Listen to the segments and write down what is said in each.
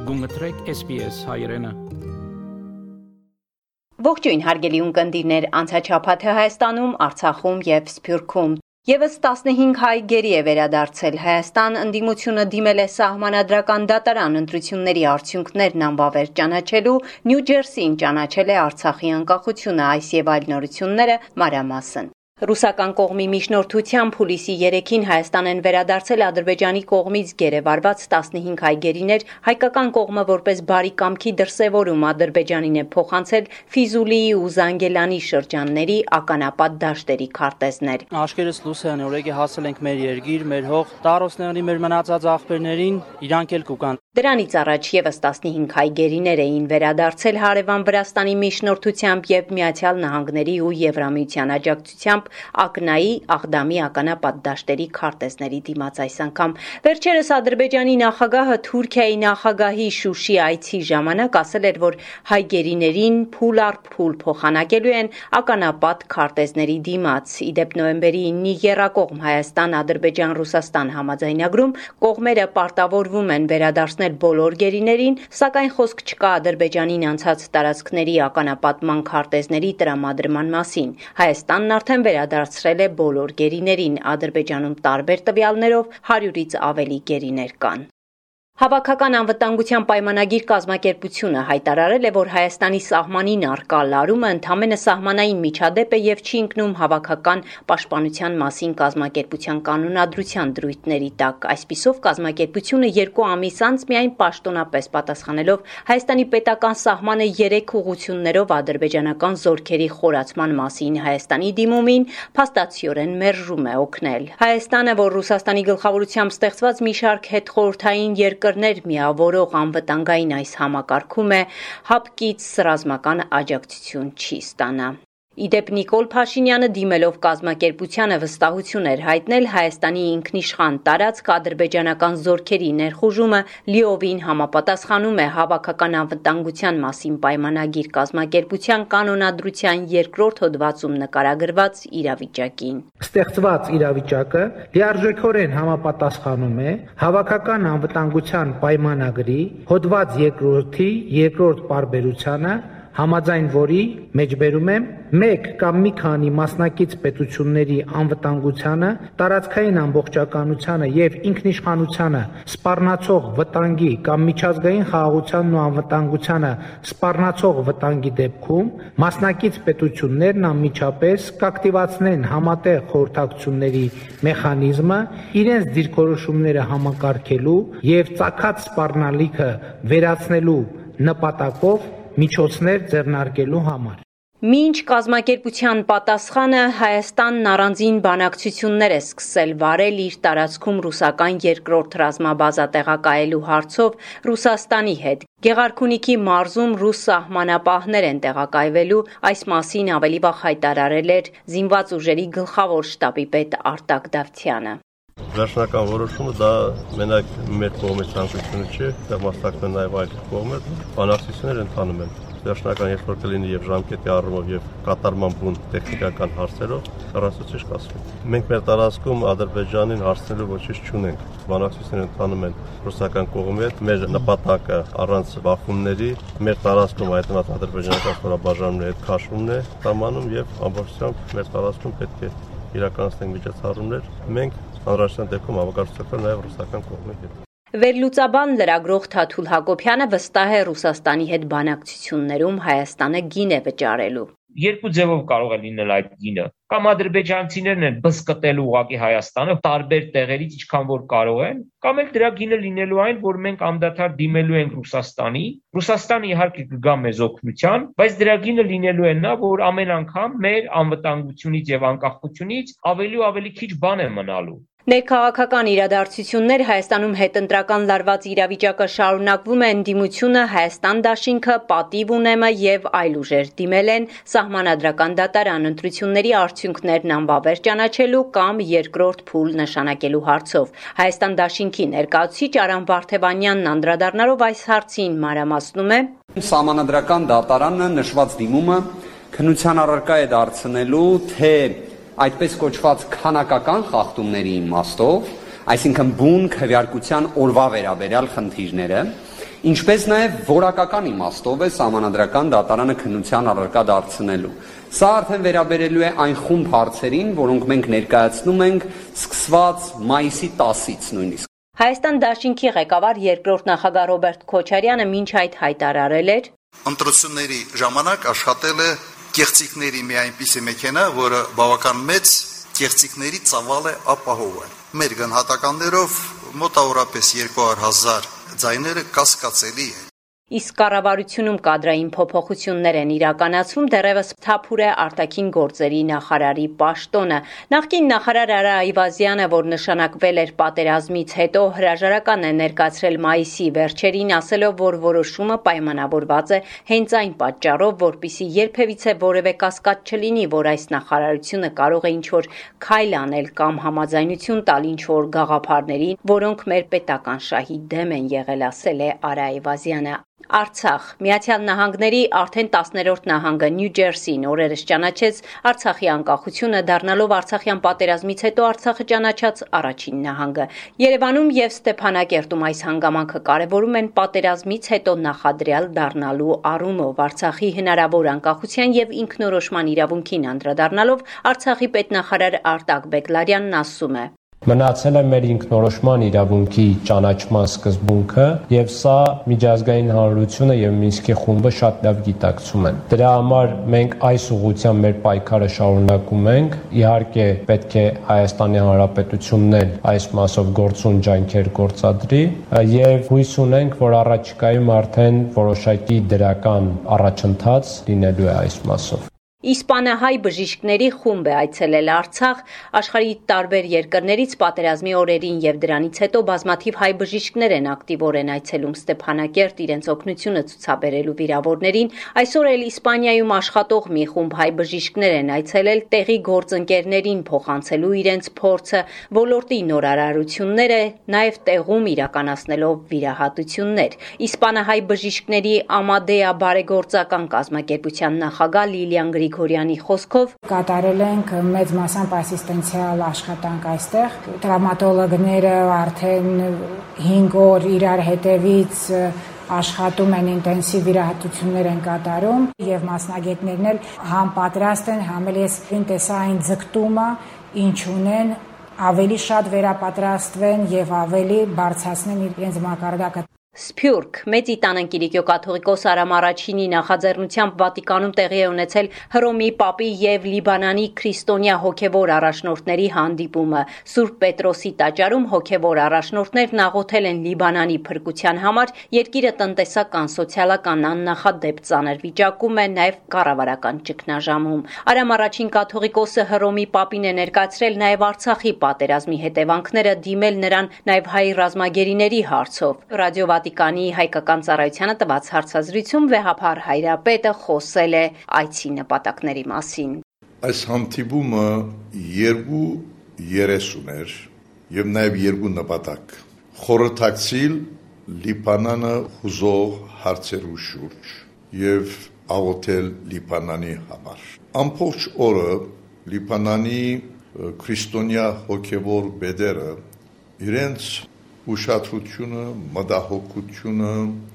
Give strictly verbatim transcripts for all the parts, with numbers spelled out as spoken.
Գունգտրեք S B S հայրենը։ Ողջույն հարգելի ունկնդիրներ, անցաչափաթը Հայաստանում, Արցախում եւ Սփյուռքում Եվս տասնհինգ հայ գերի է վերադարձել Հայաստան, ընդդիմությունը դիմել է սահմանադրական դատարան ընտրությունների արդյունքներն անբավեր ճանաչելու, Նյու Ջերսին ճանաչել է Արցախի անկախությունը, այս եւ այլ նորությունները մանրամասն։ Ռուսական կողմի միջնորդությամբ հուլիսի երեքին Հայաստան են վերադարձել Ադրբեջանի կողմից գերեվարված տասնհինգ հայ գերիներ, հայկական կողմը որպես բարի կամքի դրսևորում Ադրբեջանին է փոխանցել Ֆիզուլիի ու Զանգելանի շրջանների ականապատ դաշտերի քարտեզներ։ Աշկերտս լուսեան օրեկի հասել ենք մեր երկիր, մեր հող, տարոսների մեր մնացած աղբերներին, իրանք էլ կուկան։ Դրանից առաջ եւս տասնհինգ հայ գերիներ էին վերադարձել հարևան Վրաստանի միջնորդությամբ եւ Միացյալ Նահանգների ու Եվրամիության աջակցությամբ Ակնայի, Աղդամի ականապատ դաշտերի քարտեզների դիմաց այս անգամ։ Վերջերս Ադրբեջանի նախագահը Թուրքիայի նախագահի Շուշի այցի ժամանակ ասել էր, որ հայ գերիներին փուլ առ փուլ փոխանակելու են ականապատ քարտեզների դիմաց։ Իդեպ նոյեմբերի ինի եռակողմ Հայաստան-Ադրբեջան-Ռուսաստան համաձայնագրում կողմերը պարտավորվում են վերադարձնել բոլոր գերիներին, սակայն խոսք չկա Ադրբեջանին անցած տարածքների ականապատման քարտեզների տրամադրման մասին։ Հայաստանն արդեն վերադարձրել է բոլոր գերիներին, Ադրբեջանում տարբեր տվյալներով հարյուրից ավելի գերիներ կան։ Հավաքական անվտանգության պայմանագիր կազմակերպությունը հայտարարել է, որ Հայաստանի սահմանին առկա լարումը ընդամենը սահմանային միջադեպ է եւ չի ընկնում հավաքական պաշտպանության մասին կազմակերպության կանոնադրության դրույթների տակ։ Այսպիսով կազմակերպությունը երկու ամիս անց միայն պաշտոնապես պատասխանելով Հայաստանի պետական սահմանը երեք ուղղություններով ադրբեջանական զորքերի խորացման մասին Հայաստանի դիմումին փաստացիորեն մերժում է օգնել։ Հայաստանը, որ Ռուսաստանի գլխավորությամբ ստեղծված մի շարք հետխորհրդային երկրներ միավորող անվտանգային այս համակարգում է, հապկից ռազմական աջակցություն չի ստանա։ Իդեպ Նիկոլ Փաշինյանը դիմելով կազմակերպությանը վստահություն էր հայտնել Հայաստանի ինքնիշխան տարածք ադրբեջանական զորքերի ներխուժումը լիովին համապատասխանում է հավաքական անվտանգության մասին պայմանագիր կազմակերպության կանոնադրության երկրորդ հոդվածում նկարագրված իրավիճակին։ Ստեղծված իրավիճակը լիարժեքորեն համապատասխանում է հավաքական անվտանգության պայմանագրի հոդված երկրորդի երկրորդ պարբերությանը, համաձայն որի մեջբերում եմ մեկ կամ մի քանի մասնակից պետությունների անվտանգությանը, տարածքային ամբողջականությանը եւ ինքնիշխանությանը սպառնացող վտանգի կամ միջազգային խաղաղությանն ու անվտանգությանը սպառնացող վտանգի դեպքում մասնակից պետություններն անմիջապես կակտիվացնեն համատեղ խորհրդակցությունների մեխանիզմը իրենց դիրքորոշումները համակարգելու եւ ծագած սպառնալիքը վերացնելու նպատակով միջոցներ ձեռնարկելու համար։ Մինչ կազմակերպության պատասխանը Հայաստանն առանձին բանակցություններ է սկսել վարել իր տարածքում ռուսական երկրորդ ռազմաբազա տեղակայելու հարցով Ռուսաստանի հետ։ Գեղարքունիքի մարզում ռուս սահմանապահներ են տեղակայվելու, այս մասին ավելի վաղ հայտարարել էր զինված ուժերի գլխավոր շտաբի պետ Արտակ Դավթյանը։ Վերջնական որոշումը դա մենակ մեր կողմի ցանկությունը չէ, դա մասնակցում նաև այլ կողմեր, բանակցություններ ընթանում են։ Վերջնական երբ որ կլինի եւ ժամկետի առումով եւ կատարման բուն տեխնիկական հարցերով հեռացուցիչ կասվի։ Մենք մեր տարածքում Ադրբեջանին հարցնելու ոչինչ չունենք։ Բանակցությունները ընթանում են ռուսական կողմի հետ, մեր նպատակը առանց բախումների մեր տարածքում հայտնված ադրբեջանական խորաբաժանումների հետ քաշումն է սահմանում եւ ամբողջությամբ մեր տարածքում պետք է իրականացնենք միջոցառումներ։ Մենք հանրաշրջան դեպքում հավաքակցություն նաև ռուսական կողմի հետ։ Վերլուծաբան լրագրող Թաթուլ Հակոբյանը վստահ է Ռուսաստանի հետ բանակցություններում Հայաստանը գին է վճարելու։ Երկու ձևով կարող է լինել այդ գինը։ Կամ ադրբեջանցիներն են բզկտելու ուղղակի Հայաստանը տարբեր տեղերից ինչքան որ կարող են, կամ էլ դրա գինը լինելու այն, որ մենք անդադար դիմելու ենք Ռուսաստանի։ Ռուսաստանը իհարկե կգա մեզ օգնության, բայց դրա գինը լինելու է նա, որ ամեն անգամ մեր անվտանգությունից եւ անկախությունից ավելի ու ավելի քիչ բան է մնալու։ Ներքաղաքական իրադարձություններ Հայաստանում հետընտրական լարված իրավիճակը շարունակվում է ընդդիմությունը, Հայաստան դաշինքը, Պատիվ ունեմը եւ այլ ուժեր դիմել են սահմանադրական դատարան ընտրությունների արդյունքներն անբավեր ճանաչելու կամ երկրորդ փուլ նշանակելու հարցով։ Հայաստան դաշինքի ներկայացուցիչ Արամ Վարդևանյանն անդրադառնալով այս հարցին մանրամասնում է. Սահմանադրական դատարանը նշված դիմումը քննության առարկա է դարձնելու թե այդպես կոչված քանակական խախտումների իմաստով, այսինքն բուն քվեարկության օրվա վերաբերյալ խնդիրները Ինչպես նաև որակական իմաստով է Սահմանադրական դատարանը քննության առարկա դարձնելու։ Սա արդեն վերաբերելու է այն խումբ հարցերին, որոնք մենք ներկայացնում ենք սկսված մայիսի տասից նույնիսկ։ Հայաստան Դաշինքի ղեկավար երկրորդ նախագահ Ռոբերտ Քոչարյանը մինչ այդ հայտարարել էր. Ընտրությունների ժամանակ աշխատել է կեղծիքների մի այնպիսի մեքենա, որը բավական մեծ կեղծիքների ծավալ է ապահովում։ Մեր գնահատականներով մոտավորապես երկու հարյուր հազար ձայները կասկածելի են։ Իսկ կառավարությունում կադրային փոփոխություններ են իրականացվում, դեռևս թափուր է արտաքին գործերի նախարարի պաշտոնը։ Նախկին նախարար Արա Այվազյանը, որ նշանակվել էր պատերազմից հետո, հրաժարական է ներկայացրել մայիսի վերջերին, ասելով, որ որոշումը պայմանավորված է հենց այն պատճառով, որպեսզի երբևիցե որևէ կասկած չլինի, որ այս նախարարությունը կարող է ինչ-որ քայլ անել կամ համաձայնություն տալ ինչ-որ գաղափարներին, որոնք մեր պետական շահի դեմ են եղել, ասել է Արա Այվազյանը։ Արցախ Միացյալ Նահանգների արդեն տասներորդ նահանգը Նյու Ջերսին օրերս ճանաչեց Արցախի անկախությունը, դառնալով Արցախյան պատերազմից հետո Արցախը ճանաչած առաջին նահանգը։ Երևանում եւ Ստեփանակերտում այս հանգամանքը կարևորում են պատերազմից հետո նախադրյալ դառնալու առումով։ Արցախի հնարավոր անկախության եւ ինքնորոշման իրավունքին անդրադառնալով Արցախի պետնախարար Արտակ Բեգլարյանն ասում է. Մնացել է մեր ինքնորոշման իրավունքի ճանաչման սկզբունքը եւ սա միջազգային հանրությունը եւ Մինսկի խումբը շատ լավ գիտակցում են։ Դրա համար մենք այս ուղղությամբ մեր պայքարը շարունակում ենք։ Իհարկե պետք է Հայաստանի Հանրապետությունն էլ այս մասով գործուն ջանքեր գործադրի եւ հույս ունենք, որ առաջիկայում արդեն որոշակի դրական առաջընթաց լինելու է այս մասով։ Իսպանահայ բժիշկների խումբ է այցելել Արցախ, աշխարհի տարբեր երկրներից պատերազմի օրերին եւ դրանից հետո բազմաթիվ հայ բժիշկներ են ակտիվորեն այցելում Ստեփանակերտ իրենց օգնությունը ցուցաբերելու վիրավորներին։ Այսօր էլ Իսպանիայում աշխատող մի խումբ հայ բժիշկներ են այցելել տեղի գործընկերներին փոխանցելու իրենց փորձը, ոլորտի նորարարությունները, նաեւ տեղում իրականացնելով վիրահատություններ։ Իսպանահայ բժիշկների Ամադեա բարեգործական կազմակերպության նախագահ Լիլիան Գրիգորյանի խոսքով կատարել ենք մեծ մասամբ ասիստենցիալ աշխատանք այստեղ։ Տրավմատոլոգները արդեն հինգ օր իրար հետևից աշխատում են, ինտենսիվ վիրահատություններ են կատարում եւ մասնագետներն էլ համ պատրաստ են, համ էլ ես տեսային ձգտումը, ինչ ունեն, ավելի շատ վերապատրաստվեն եւ ավելի բարձրացնեն իրենց մակարդակը։ Սփյուռք Մեծի տան Կիրիկո կաթողիկոս Արամ Առաջինի նախաձեռնությամբ Վատիկանում տեղի է ունեցել Հռոմի Պապի եւ Լիբանանի քրիստոնյա հոգեվոր առաջնորդների հանդիպումը։ Սուրբ Պետրոսի տաճարում հոգեվոր առաջնորդներն աղոթել են Լիբանանի փրկության համար, երկիրը տնտեսական, սոցիալական աննախադեպ ծանր վիճակում է, նաեւ կառավարական ճգնաժամում։ Արամ Առաջին կաթողիկոսը Հռոմի Պապին է ներկայացրել նաեւ Արցախի պատերազմի հետևանքները, դիմել նրան նաեւ հայ ռազմագերիների հարցով։ Ռադիո Վատիկանի հայկական ծառայությանը տված հարցազրույցում վեհափառ հայրապետը խոսել է այցի նպատակների մասին։ Այս հանդիպումը երկու երես ուներ եւ նաեւ երկու նպատակ։ Խորհրդակցիլ Լիբանանը հուզող հարցերու շուրջ եւ աղոթել Լիբանանի համար։ Ամբողջ օրը Լիբանանի քրիստոնյա հոգեվոր բեդերը իրենց ուշադրությունը, մտահոգությունը,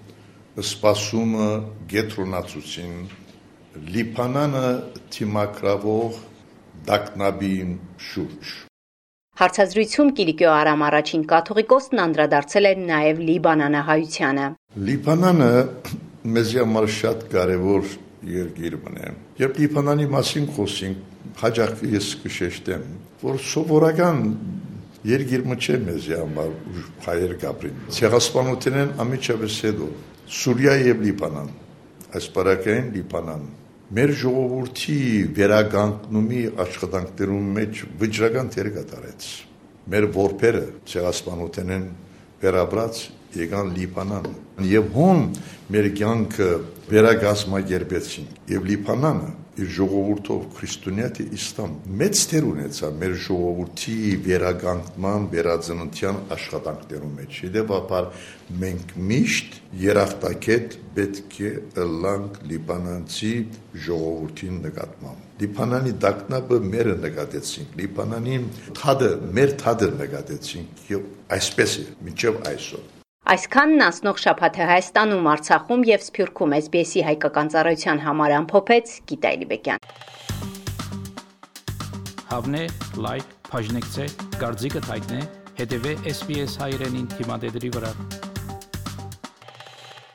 սպասումը գետրոնացուցին Լիբանանը թիմակրավող դակնաբին շուրջ։ Հարցազրույցում Կիրիկո Արամ Առաջին կաթողիկոսն անդրադարձել է նաև լիբանանահայությանը։ Լիբանանը մեզ համար շատ կարևոր երկիր մնա։ Երբ Լիբանանի մասին խոսենք, հաջող ես կշեշտեմ, որ սովորական երկիրը չէ մեզ համար հայեր գաբրին։ Ցեղասպանությունն ամիջապես հետո Սուրիա եւ Լիբանան, այս բարակային Լիբանան, մեր ժողովրդի վերագանքնումի աշխատանքներում մեջ վճռական դեր կատարեց։ Մեր որբերը ցեղասպանությունն վերաբրած եկան Լիբանան եւ հոն մեր կյանքը վերագազմագերբեցին եւ Լիբանանը իր ժողովուրդով քրիստոնյաի իսլամ մեծ դեր ունեցավ մեր ժողովրդի վերագանքման, վերածննդյան աշխատանքներում մեջ։ Հետևաբար մենք միշտ երախտակետ պետք է ըլլանք Լիբանանցի ժողովրդին նկատմամբ։ Լիբանանի դակնաբը մերը նկատեցինք, Լիբանանի թադը, մեր թադը նկատեցինք եւ այսպես է մինչեւ այսօր։ Այսքանն անցնող շաբաթը Հայաստանում, Արցախում եւ Սփյուռքում էս բի էս-ի հայկական ծառայության համար ամփոփեց Գիտա Էլիբեկյան։ Հավնե, լայք, բաժնեկցե, դարձիկը թայտնե, հետեւե էս բի էս հայրենին թիմադեդի վրա։